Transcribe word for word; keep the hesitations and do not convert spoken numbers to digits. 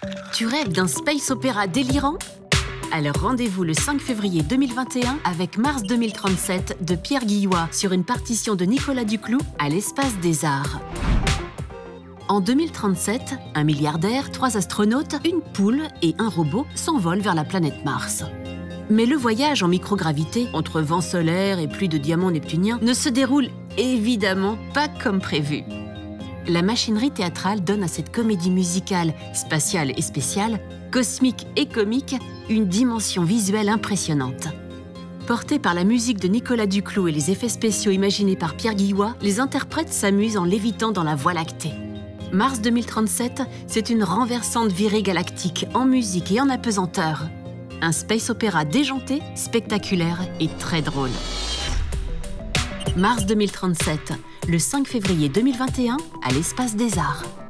Tu rêves d'un space opéra délirant? Alors rendez-vous le cinq février deux mille vingt et un avec Mars deux mille trente-sept de Pierre Guillois sur une partition de Nicolas Duclou à l'Espace des Arts. En deux mille trente-sept, un milliardaire, trois astronautes, une poule et un robot s'envolent vers la planète Mars. Mais le voyage en microgravité, entre vent solaire et pluie de diamants neptuniens, ne se déroule évidemment pas comme prévu. La machinerie théâtrale donne à cette comédie musicale, spatiale et spéciale, cosmique et comique, une dimension visuelle impressionnante. Portés par la musique de Nicolas Duclou et les effets spéciaux imaginés par Pierre Guillois, les interprètes s'amusent en lévitant dans la Voie lactée. Mars deux mille trente-sept, c'est une renversante virée galactique en musique et en apesanteur. Un space opéra déjanté, spectaculaire et très drôle. Mars deux mille trente-sept, le cinq février deux mille vingt et un, à l'Espace des Arts.